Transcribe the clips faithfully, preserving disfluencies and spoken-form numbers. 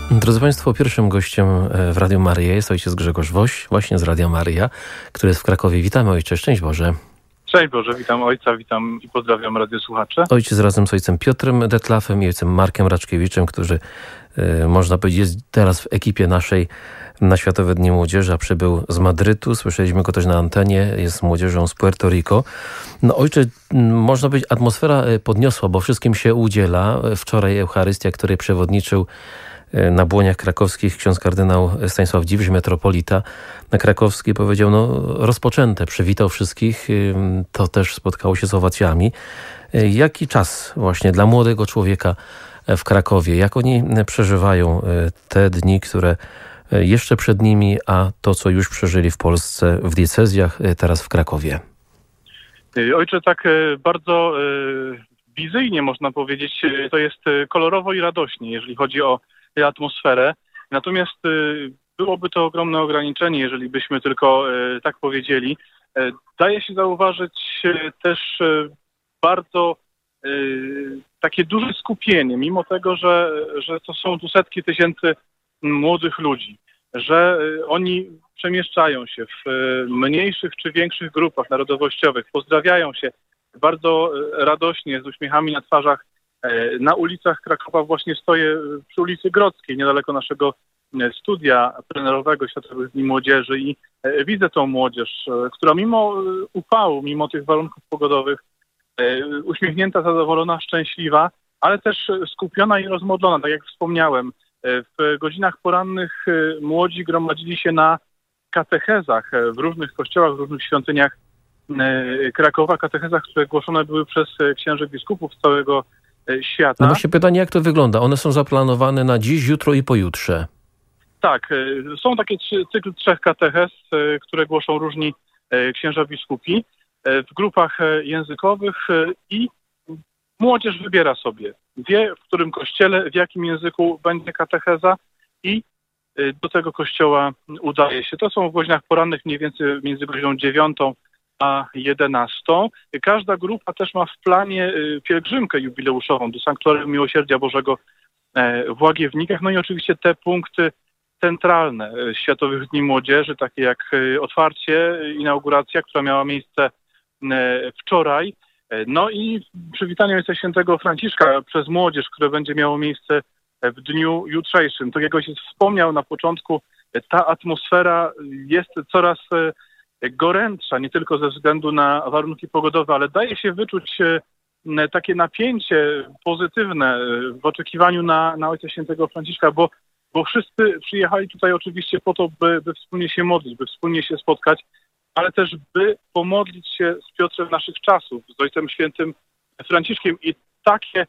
Drodzy Państwo, pierwszym gościem w Radiu Maryja jest ojciec Grzegorz Woś, właśnie z Radia Maryja, który jest w Krakowie. Witamy, ojcze, szczęść Boże. Szczęść Boże, witam ojca, witam i pozdrawiam radiosłuchacze. Ojciec razem z ojcem Piotrem Detlafem i ojcem Markiem Raczkiewiczem, którzy, e, można powiedzieć, jest teraz w ekipie naszej na Światowe Dni Młodzieży, a przybył z Madrytu. Słyszeliśmy go też na antenie, jest z młodzieżą z Puerto Rico. No ojcze, można powiedzieć, atmosfera podniosła, bo wszystkim się udziela. Wczoraj Eucharystia, której przewodniczył na Błoniach Krakowskich ksiądz kardynał Stanisław Dziwisz, metropolita na krakowski, powiedział, no rozpoczęte, przywitał wszystkich, to też spotkało się z owacjami. Jaki czas właśnie dla młodego człowieka w Krakowie? Jak oni przeżywają te dni, które jeszcze przed nimi, a to, co już przeżyli w Polsce, w diecezjach, teraz w Krakowie? Ojcze, tak bardzo wizyjnie można powiedzieć, to jest kolorowo i radośnie, jeżeli chodzi o atmosferę. Natomiast byłoby to ogromne ograniczenie, jeżeli byśmy tylko tak powiedzieli. Daje się zauważyć też bardzo takie duże skupienie, mimo tego, że, że to są tu setki tysięcy młodych ludzi, że oni przemieszczają się w mniejszych czy większych grupach narodowościowych, pozdrawiają się bardzo radośnie, z uśmiechami na twarzach. Na ulicach Krakowa właśnie stoję przy ulicy Grodzkiej, niedaleko naszego studia plenerowego Światowych Dni Młodzieży i widzę tą młodzież, która mimo upału, mimo tych warunków pogodowych, uśmiechnięta, zadowolona, szczęśliwa, ale też skupiona i rozmodlona, tak jak wspomniałem. W godzinach porannych młodzi gromadzili się na katechezach w różnych kościołach, w różnych świątyniach Krakowa, katechezach, które głoszone były przez księży biskupów z całego świata. No właśnie pytanie, jak to wygląda? One są zaplanowane na dziś, jutro i pojutrze. Tak, są takie cykl trzech katechez, które głoszą różni księża biskupi w grupach językowych i młodzież wybiera sobie, wie, w którym kościele, w jakim języku będzie katecheza i do tego kościoła udaje się. To są w godzinach porannych mniej więcej między godziną dziewiątą a jedenastą. Każda grupa też ma w planie pielgrzymkę jubileuszową do Sanktuarium Miłosierdzia Bożego w Łagiewnikach. No i oczywiście te punkty centralne Światowych Dni Młodzieży, takie jak otwarcie, inauguracja, która miała miejsce wczoraj. No i przywitanie Ojca Świętego Franciszka przez młodzież, które będzie miało miejsce w dniu jutrzejszym. Tak jak Ojciec wspomniał na początku, ta atmosfera jest coraz gorętsza, nie tylko ze względu na warunki pogodowe, ale daje się wyczuć takie napięcie pozytywne w oczekiwaniu na, na Ojca Świętego Franciszka, bo, bo wszyscy przyjechali tutaj oczywiście po to, by, by wspólnie się modlić, by wspólnie się spotkać, ale też by pomodlić się z Piotrem naszych czasów, z Ojcem Świętym Franciszkiem. I takie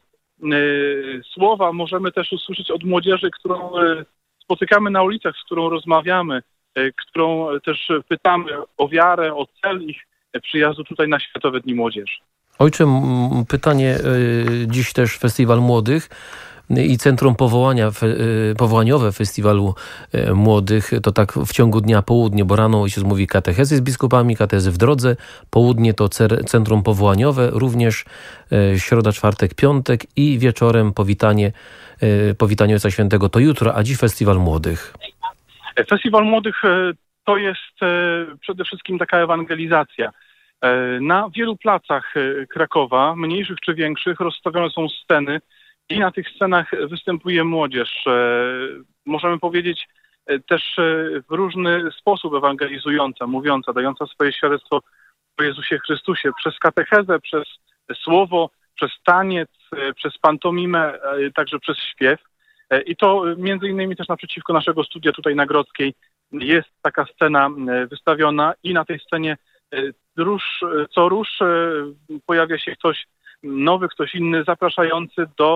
y, słowa możemy też usłyszeć od młodzieży, którą y, spotykamy na ulicach, z którą rozmawiamy, y, którą też pytamy o wiarę, o cel ich przyjazdu tutaj na Światowe Dni Młodzieży. Ojcze, pytanie, y, dziś też Festiwal Młodych i Centrum Powołania, Powołaniowe Festiwalu Młodych, to tak w ciągu dnia południe, bo rano ojciec mówi katechezy z biskupami, katechezy w drodze, południe to Centrum Powołaniowe, również środa, czwartek, piątek i wieczorem powitanie, powitanie Ojca Świętego to jutro, a dziś Festiwal Młodych. Festiwal Młodych to jest przede wszystkim taka ewangelizacja. Na wielu placach Krakowa, mniejszych czy większych, rozstawione są sceny, i na tych scenach występuje młodzież. Możemy powiedzieć też w różny sposób ewangelizująca, mówiąca, dająca swoje świadectwo o Jezusie Chrystusie. Przez katechezę, przez słowo, przez taniec, przez pantomimę, także przez śpiew. I to między innymi też naprzeciwko naszego studia tutaj na Grodzkiej jest taka scena wystawiona i na tej scenie róż, co róż pojawia się ktoś nowy, ktoś inny, zapraszający do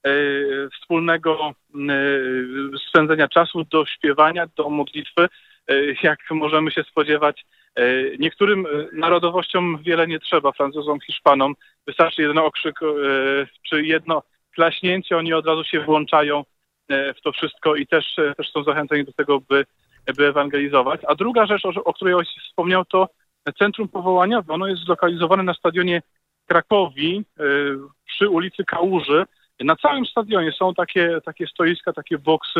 wspólnego spędzenia czasu, do śpiewania, do modlitwy, jak możemy się spodziewać. Niektórym narodowościom wiele nie trzeba, Francuzom, Hiszpanom. Wystarczy jeden okrzyk czy jedno klaśnięcie, oni od razu się włączają w to wszystko i też, też są zachęceni do tego, by, by ewangelizować. A druga rzecz, o, o której ojciec wspomniał, to Centrum Powołaniowe. Ono jest zlokalizowane na stadionie Krakowi przy ulicy Kałuży. Na całym stadionie są takie, takie stoiska, takie boksy,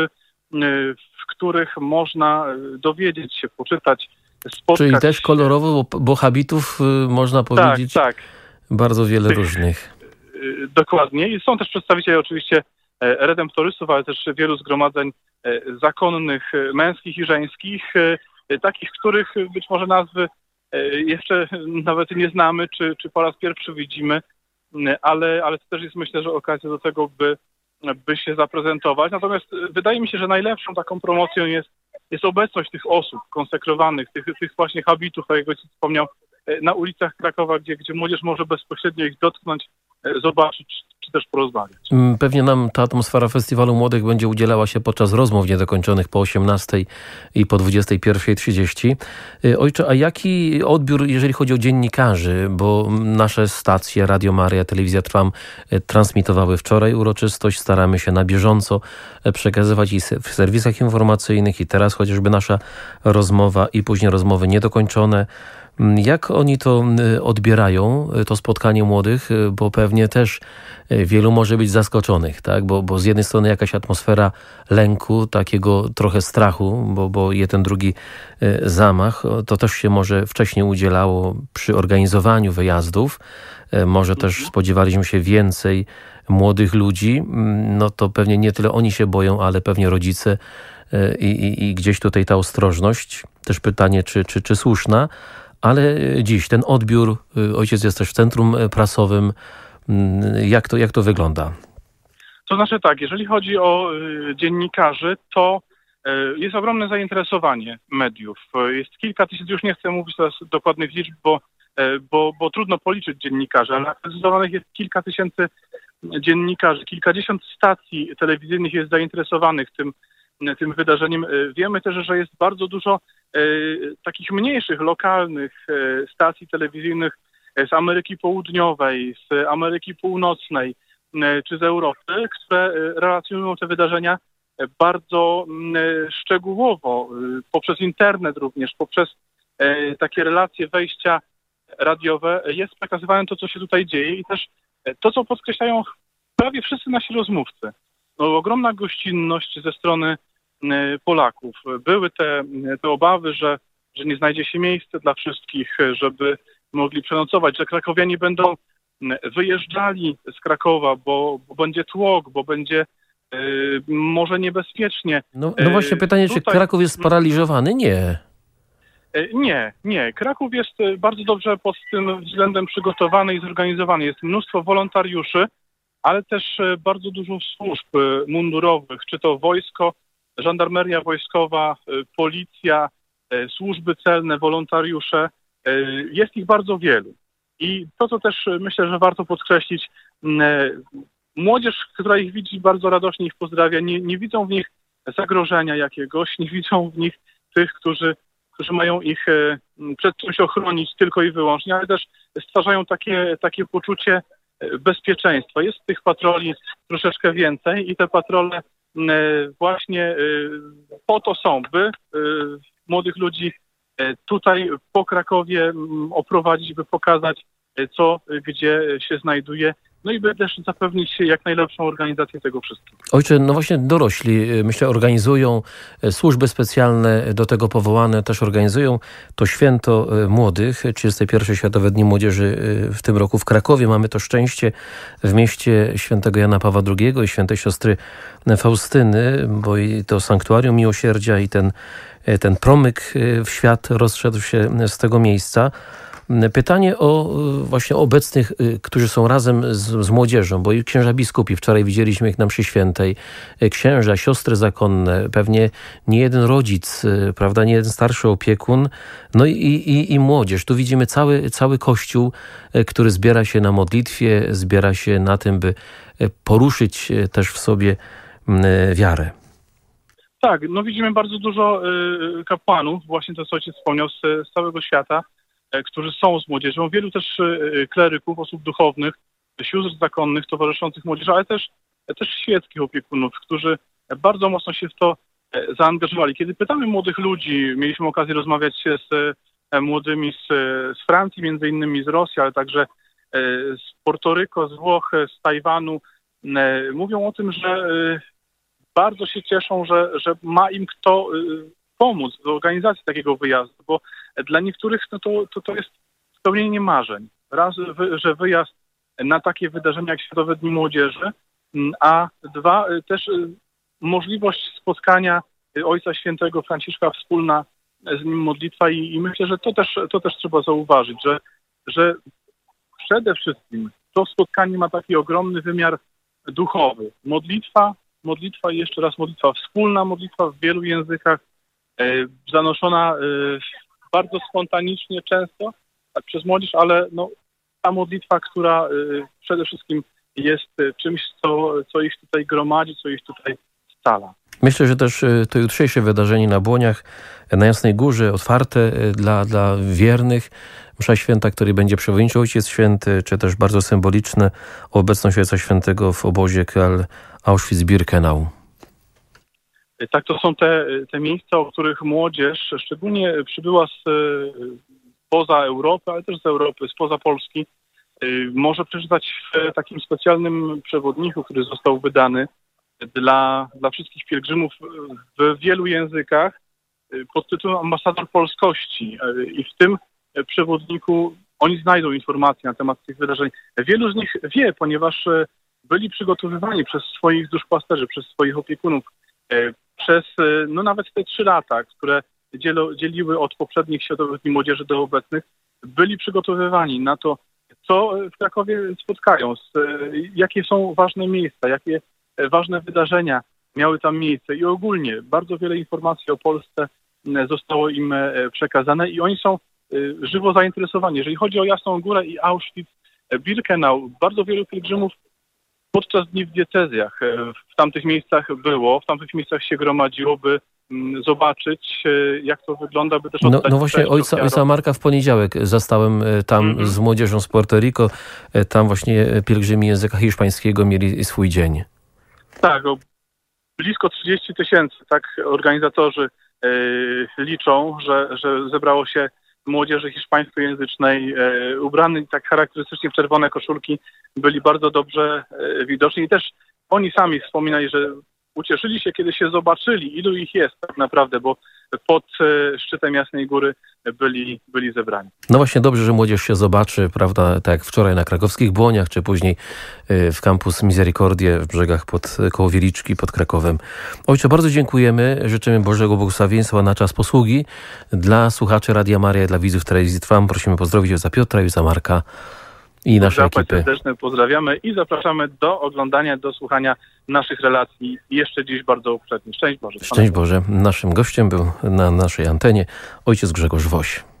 w których można dowiedzieć się, poczytać, spotkać. Czyli też kolorowo, bo, bo habitów można powiedzieć tak, tak. bardzo wiele Tych, różnych. Dokładnie. I są też przedstawiciele oczywiście redemptorystów, ale też wielu zgromadzeń zakonnych, męskich i żeńskich, takich, których być może nazwy jeszcze nawet nie znamy, czy, czy po raz pierwszy widzimy, ale, ale to też jest, myślę, że okazja do tego, by, by się zaprezentować. Natomiast wydaje mi się, że najlepszą taką promocją jest, jest obecność tych osób konsekrowanych, tych, tych właśnie habitów, tak jak ojciec wspomniał, na ulicach Krakowa, gdzie, gdzie młodzież może bezpośrednio ich dotknąć, zobaczyć, czy też porozmawiać. Pewnie nam ta atmosfera Festiwalu Młodych będzie udzielała się podczas rozmów niedokończonych po osiemnastej i po dwudziestej pierwszej trzydzieści. Ojcze, a jaki odbiór, jeżeli chodzi o dziennikarzy, bo nasze stacje, Radio Maryja, Telewizja Trwam transmitowały wczoraj uroczystość, staramy się na bieżąco przekazywać i w serwisach informacyjnych, i teraz chociażby nasza rozmowa i później rozmowy niedokończone. Jak oni to odbierają, to spotkanie młodych, bo pewnie też wielu może być zaskoczonych, tak? Bo, bo z jednej strony jakaś atmosfera lęku, takiego trochę strachu, bo, bo jeden, drugi zamach, to też się może wcześniej udzielało przy organizowaniu wyjazdów. Może też spodziewaliśmy się więcej młodych ludzi, no to pewnie nie tyle oni się boją, ale pewnie rodzice i, i, i gdzieś tutaj ta ostrożność. Też pytanie, czy, czy, czy słuszna. Ale dziś ten odbiór, ojciec jest też w centrum prasowym, jak to, jak to wygląda? To znaczy tak, jeżeli chodzi o dziennikarzy, to jest ogromne zainteresowanie mediów. Jest kilka tysięcy, już nie chcę mówić teraz dokładnych liczb, bo, bo, bo trudno policzyć dziennikarzy, ale akredytowanych jest kilka tysięcy dziennikarzy, kilkadziesiąt stacji telewizyjnych jest zainteresowanych tym, tym wydarzeniem. Wiemy też, że jest bardzo dużo e, takich mniejszych, lokalnych e, stacji telewizyjnych z Ameryki Południowej, z Ameryki Północnej e, czy z Europy, które relacjonują te wydarzenia bardzo e, szczegółowo, e, poprzez internet również, poprzez e, takie relacje, wejścia radiowe jest przekazywane to, co się tutaj dzieje i też to, co podkreślają prawie wszyscy nasi rozmówcy. No, ogromna gościnność ze strony Polaków. Były te, te obawy, że, że nie znajdzie się miejsce dla wszystkich, żeby mogli przenocować, że krakowianie będą wyjeżdżali z Krakowa, bo, bo będzie tłok, bo będzie y, może niebezpiecznie. No, no właśnie pytanie, Tutaj... czy Kraków jest sparaliżowany? Nie. Nie, nie. Kraków jest bardzo dobrze pod tym względem przygotowany i zorganizowany. Jest mnóstwo wolontariuszy, ale też bardzo dużo służb mundurowych, czy to wojsko, żandarmeria wojskowa, policja, służby celne, wolontariusze. Jest ich bardzo wielu. I to, co też myślę, że warto podkreślić, młodzież, która ich widzi, bardzo radośnie ich pozdrawia, nie, nie widzą w nich zagrożenia jakiegoś, nie widzą w nich tych, którzy, którzy mają ich przed czymś ochronić tylko i wyłącznie, ale też stwarzają takie, takie poczucie bezpieczeństwa. Jest tych patroli troszeczkę więcej i te patrole właśnie po to są, by młodych ludzi tutaj po Krakowie oprowadzić, by pokazać, co gdzie się znajduje, no i by też zapewnić jak najlepszą organizację tego wszystkiego. Ojcze, no właśnie dorośli, myślę, organizują, służby specjalne do tego powołane też organizują to święto młodych, trzydzieste pierwsze Światowe Dni Młodzieży w tym roku w Krakowie. Mamy to szczęście w mieście świętego Jana Pawła drugiego i świętej siostry Faustyny, bo i to sanktuarium miłosierdzia i ten, ten promyk w świat rozszedł się z tego miejsca. Pytanie o właśnie obecnych, którzy są razem z, z młodzieżą, bo i księża biskupi, wczoraj widzieliśmy ich na mszy świętej, księża, siostry zakonne, pewnie nie jeden rodzic, prawda, nie jeden starszy opiekun, no i, i, i młodzież. Tu widzimy cały, cały Kościół, który zbiera się na modlitwie, zbiera się na tym, by poruszyć też w sobie wiarę. Tak, no widzimy bardzo dużo y, kapłanów, właśnie to, co ojciec wspomniał, z, z całego świata, którzy są z młodzieżą, wielu też kleryków, osób duchownych, sióstr zakonnych, towarzyszących młodzieży, ale też, też świeckich opiekunów, którzy bardzo mocno się w to zaangażowali. Kiedy pytamy młodych ludzi, mieliśmy okazję rozmawiać z młodymi z, z Francji, między innymi z Rosji, ale także z Portoryko, z Włoch, z Tajwanu, mówią o tym, że bardzo się cieszą, że, że ma im kto pomóc w organizacji takiego wyjazdu, bo dla niektórych no to, to, to jest spełnienie marzeń. Raz, że wyjazd na takie wydarzenia jak Światowe Dni Młodzieży, a dwa, też możliwość spotkania Ojca Świętego Franciszka, wspólna z nim modlitwa i, i myślę, że to też, to też trzeba zauważyć, że, że przede wszystkim to spotkanie ma taki ogromny wymiar duchowy. Modlitwa, modlitwa i jeszcze raz modlitwa, wspólna modlitwa w wielu językach, e, zanoszona e, bardzo spontanicznie często tak, przez młodzież, ale no, ta modlitwa, która e, przede wszystkim jest czymś, co, co ich tutaj gromadzi, co ich tutaj scala. Myślę, że też to jutrzejsze wydarzenie na Błoniach, na Jasnej Górze, otwarte dla, dla wiernych, msza święta, której będzie przewodniczył Ojciec Święty, czy też bardzo symboliczne obecność Ojca Świętego w obozie Kehl Auschwitz-Birkenau. Tak, to są te, te miejsca, o których młodzież, szczególnie przybyła z poza Europy, ale też z Europy, spoza Polski, może przeczytać w takim specjalnym przewodniku, który został wydany dla, dla wszystkich pielgrzymów w wielu językach pod tytułem Ambasador Polskości. I w tym przewodniku oni znajdą informacje na temat tych wydarzeń. Wielu z nich wie, ponieważ byli przygotowywani przez swoich duszpasterzy, przez swoich opiekunów, przez no nawet te trzy lata, które dzielo, dzieliły od poprzednich Światowych Dni Młodzieży do obecnych, byli przygotowywani na to, co w Krakowie spotkają, jakie są ważne miejsca, jakie ważne wydarzenia miały tam miejsce i ogólnie bardzo wiele informacji o Polsce zostało im przekazane i oni są żywo zainteresowani. Jeżeli chodzi o Jasną Górę i Auschwitz-Birkenau, bardzo wielu pielgrzymów podczas dni w diecezjach w tamtych miejscach było, w tamtych miejscach się gromadziło, by zobaczyć, jak to wygląda, by też No, oddać no właśnie ojca, ojca Marka w poniedziałek zastałem tam mm-hmm. z młodzieżą z Puerto Rico. Tam właśnie pielgrzymi języka hiszpańskiego mieli swój dzień. Tak, o blisko trzydzieści tysięcy, tak organizatorzy yy, liczą, że, że zebrało się młodzieży hiszpańskojęzycznej, yy, ubrani tak charakterystycznie w czerwone koszulki, byli bardzo dobrze yy, widoczni i też oni sami wspominali, że ucieszyli się, kiedy się zobaczyli, ilu ich jest tak naprawdę, bo pod szczytem Jasnej Góry byli, byli zebrani. No właśnie dobrze, że młodzież się zobaczy, prawda, tak jak wczoraj na krakowskich Błoniach, czy później w Campus Misericordie w Brzegach pod, koło Wieliczki pod Krakowem. Ojcze, bardzo dziękujemy, życzymy Bożego błogosławieństwa na czas posługi. Dla słuchaczy Radia Maryja, dla widzów telewizji Trwam prosimy pozdrowić ojca Piotra i ojca Marka i naszej ekipy. Serdeczne pozdrawiamy i zapraszamy do oglądania, do słuchania naszych relacji jeszcze dziś bardzo uprzednio. Szczęść Boże. Szczęść Boże. Naszym gościem był na naszej antenie ojciec Grzegorz Woś.